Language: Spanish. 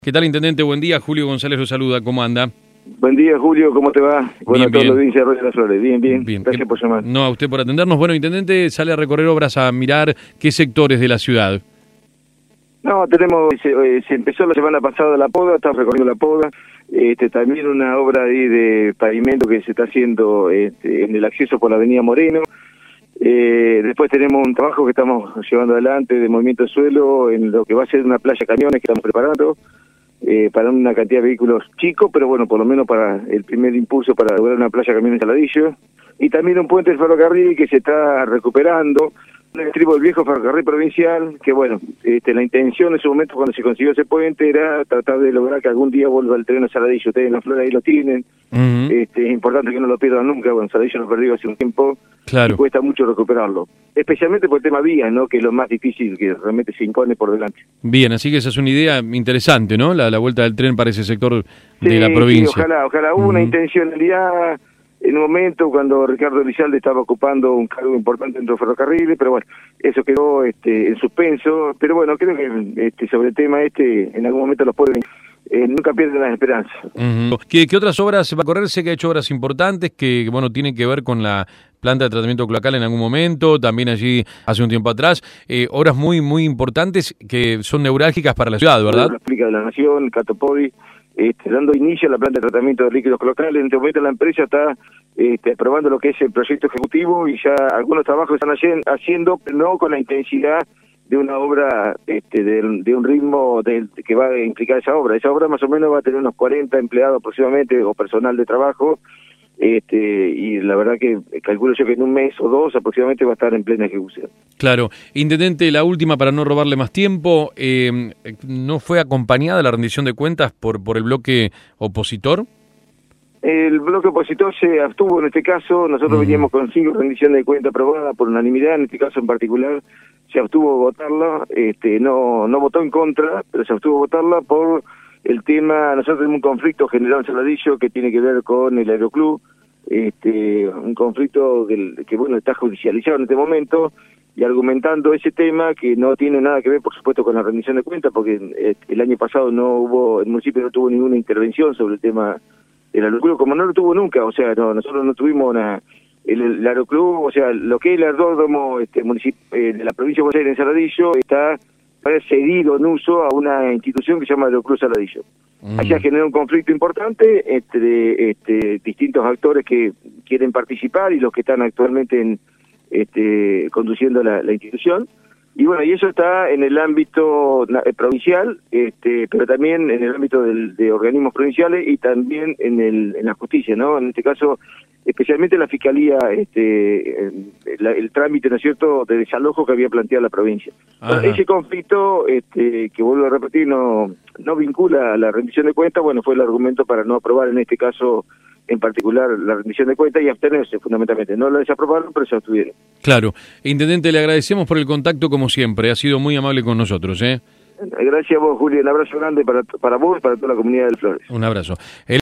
¿Qué tal, intendente? Buen día. Julio González lo saluda. ¿Cómo anda? Buen día, Julio. ¿Cómo te va? Bueno, Bien, a toda la bien. audiencia de Arroyo de las Flores. Bien, bien. Bien. Gracias por llamar. No, a usted por atendernos. Bueno, intendente, sale a recorrer obras, a mirar qué sectores de la ciudad. No, se empezó la semana pasada la poda, estamos recorriendo la poda. También una obra ahí de pavimento que se está haciendo en el acceso por la avenida Moreno. Después tenemos un trabajo que estamos llevando adelante de movimiento de suelo en lo que va a ser una playa camiones que estamos preparando. Para una cantidad de vehículos chicos, pero bueno, por lo menos para el primer impulso para lograr una playa camiones de Saladillo. Y también un puente del ferrocarril que se está recuperando, el estribo del viejo ferrocarril provincial, que bueno, la intención en ese momento cuando se consiguió ese puente era tratar de lograr que algún día vuelva el tren a Saladillo. Ustedes en La Flor ahí lo tienen. Es importante que no lo pierdan nunca. Bueno, Saladillo lo perdió hace un tiempo. Claro. Y cuesta mucho recuperarlo, especialmente por el tema vías, ¿no? Que es lo más difícil que realmente se impone por delante. Bien, así que esa es una idea interesante, ¿no? La vuelta del tren para ese sector de la provincia. Sí, ojalá. Hubo una intencionalidad en un momento cuando Ricardo Elizalde estaba ocupando un cargo importante dentro de ferrocarriles, pero bueno, eso quedó en suspenso. Pero bueno, creo que sobre el tema en algún momento los pueblos nunca pierden las esperanzas. ¿Qué otras obras se va a correr? Sé que ha hecho obras importantes que, bueno, tienen que ver con la planta de tratamiento cloacal en algún momento, también allí hace un tiempo atrás, obras muy importantes que son neurálgicas para la ciudad, ¿verdad? La explica de la Nación, Catopodi, dando inicio a la planta de tratamiento de líquidos cloacales. En este momento la empresa está aprobando lo que es el proyecto ejecutivo y ya algunos trabajos están haciendo, pero no con la intensidad de una obra de un ritmo que va a implicar esa obra. Esa obra más o menos va a tener unos 40 empleados aproximadamente o personal de trabajo. Y la verdad que calculo yo que en un mes o dos aproximadamente va a estar en plena ejecución. Claro. Intendente, la última para no robarle más tiempo, ¿no fue acompañada la rendición de cuentas por el bloque opositor? El bloque opositor se abstuvo en este caso. Nosotros veníamos con 5 rendiciones de cuentas aprobadas por unanimidad. En este caso en particular se abstuvo de votarla, no votó en contra, pero se abstuvo de votarla por el tema. Nosotros tenemos un conflicto generado en Saladillo que tiene que ver con el aeroclub, un conflicto que bueno, está judicializado en este momento, y argumentando ese tema que no tiene nada que ver, por supuesto, con la rendición de cuentas, porque el año pasado el municipio no tuvo ninguna intervención sobre el tema del aeroclub, como no lo tuvo nunca. O sea, nosotros no tuvimos el aeroclub, o sea, lo que es el aeródromo de la provincia de Buenos Aires en Saladillo está cedido en uso a una institución que se llama Aeroclub Saladillo. Allá genera un conflicto importante entre distintos actores que quieren participar y los que están actualmente conduciendo la institución. Y bueno, y eso está en el ámbito provincial, pero también en el ámbito de organismos provinciales y también en la justicia, ¿no? En este caso, especialmente la Fiscalía, el trámite, ¿no es cierto?, de desalojo que había planteado la provincia. Bueno, ese conflicto, que vuelvo a repetir, no vincula a la rendición de cuentas. Bueno, fue el argumento para no aprobar en este caso en particular la rendición de cuentas y abstenerse fundamentalmente. No la desaprobaron, pero se abstuvieron. Claro. Intendente, le agradecemos por el contacto como siempre. Ha sido muy amable con nosotros, ¿eh? Gracias a vos, Julio. Un abrazo grande para vos y para toda la comunidad del Flores. Un abrazo.